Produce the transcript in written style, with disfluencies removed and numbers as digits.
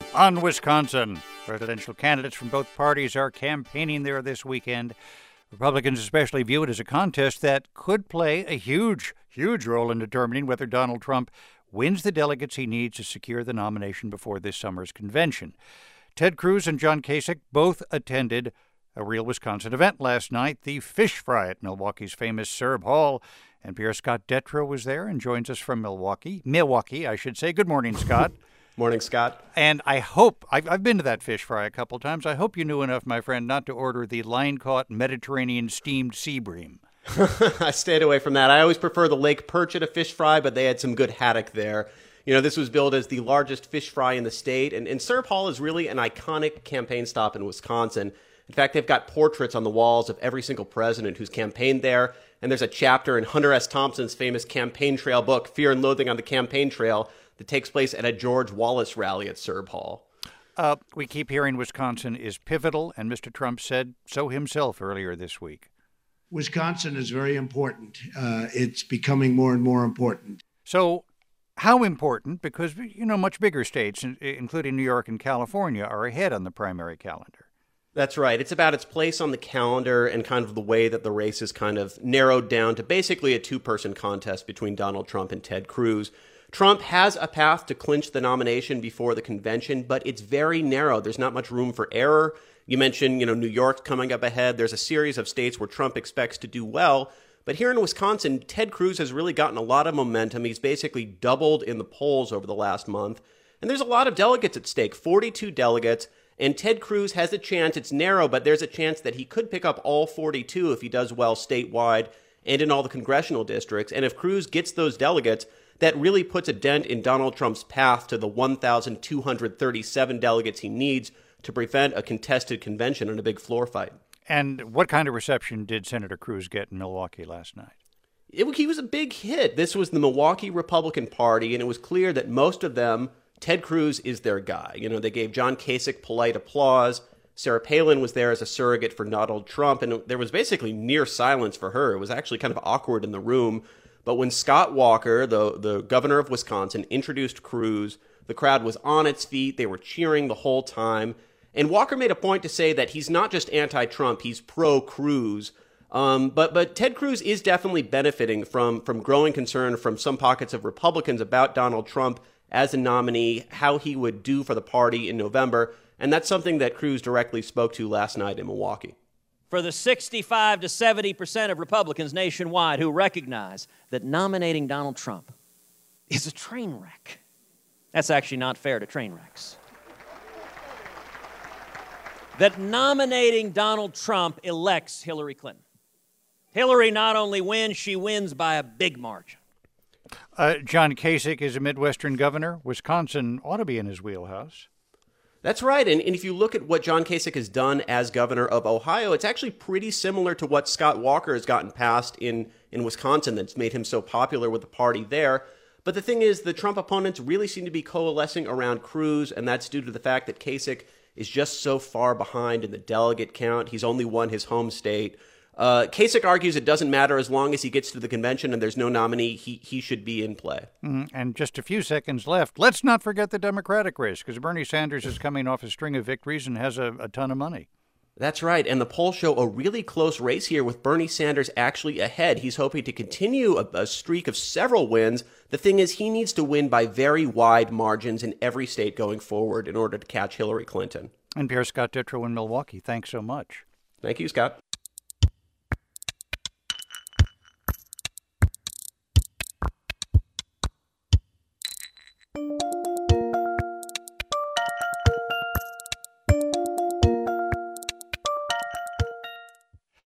On Wisconsin, presidential candidates from both parties are campaigning there this weekend. Republicans especially view it as a contest that could play a huge role in determining whether Donald Trump wins the delegates he needs to secure the nomination before this summer's convention. Ted Cruz and John Kasich both attended a real Wisconsin event last night, the Fish Fry at Milwaukee's famous Serb Hall. And Pierre Scott Detrow was there and joins us from Milwaukee, I should say. Good morning, Scott. Morning, Scott. And I hope, I've been to that Fish Fry a couple times. I hope you knew enough, my friend, not to order the line-caught Mediterranean steamed sea bream. I stayed away from that. I always prefer the lake perch at a fish fry, but they had some good haddock there. You know, this was billed as the largest fish fry in the state, and Serb Hall is really an iconic campaign stop in Wisconsin. In fact, they've got portraits on the walls of every single president who's campaigned there, and there's a chapter in Hunter S. Thompson's famous campaign trail book, Fear and Loathing on the Campaign Trail, that takes place at a George Wallace rally at Serb Hall. We keep hearing Wisconsin is pivotal, and Mr. Trump said so himself earlier this week. Wisconsin is very important. It's becoming more and more important. So how important? Because, you know, much bigger states, including New York and California, are ahead on the primary calendar. That's right. It's about its place on the calendar and kind of the way that the race is kind of narrowed down to basically a two-person contest between Donald Trump and Ted Cruz. Trump has a path to clinch the nomination before the convention, but it's very narrow. There's not much room for error. You mentioned, New York coming up ahead. There's a series of states where Trump expects to do well. But here in Wisconsin, Ted Cruz has really gotten a lot of momentum. He's basically doubled in the polls over the last month. And there's a lot of delegates at stake, 42 delegates. And Ted Cruz has a chance. It's narrow, but there's a chance that he could pick up all 42 if he does well statewide and in all the congressional districts. And if Cruz gets those delegates, that really puts a dent in Donald Trump's path to the 1,237 delegates he needs to prevent a contested convention and a big floor fight. And what kind of reception did Senator Cruz get in Milwaukee last night? He was a big hit. This was the Milwaukee Republican Party, and it was clear that most of them, Ted Cruz is their guy. They gave John Kasich polite applause. Sarah Palin was there as a surrogate for Donald Trump, and there was basically near silence for her. It was actually kind of awkward in the room. But when Scott Walker, the governor of Wisconsin, introduced Cruz, the crowd was on its feet. They were cheering the whole time. And Walker made a point to say that he's not just anti-Trump, he's pro-Cruz. But Ted Cruz is definitely benefiting from growing concern from some pockets of Republicans about Donald Trump as a nominee, how he would do for the party in November. And that's something that Cruz directly spoke to last night in Milwaukee. For the 65 to 70% of Republicans nationwide who recognize that nominating Donald Trump is a train wreck. That's actually not fair to train wrecks. That nominating Donald Trump elects Hillary Clinton. Hillary not only wins, she wins by a big margin. John Kasich is a Midwestern governor. Wisconsin ought to be in his wheelhouse. That's right. And if you look at what John Kasich has done as governor of Ohio, it's actually pretty similar to what Scott Walker has gotten past in Wisconsin that's made him so popular with the party there. But the thing is, the Trump opponents really seem to be coalescing around Cruz, and that's due to the fact that Kasich is just so far behind in the delegate count. He's only won his home state. Kasich argues it doesn't matter as long as he gets to the convention and there's no nominee, he should be in play. And just a few seconds left. Let's not forget the Democratic race, because Bernie Sanders is coming off a string of victories and has a ton of money. That's right, and the polls show a really close race here with Bernie Sanders actually ahead. He's hoping to continue a streak of several wins. The thing is, he needs to win by very wide margins in every state going forward in order to catch Hillary Clinton. And Pierre Scott Detrow in Milwaukee, thanks so much. Thank you, Scott.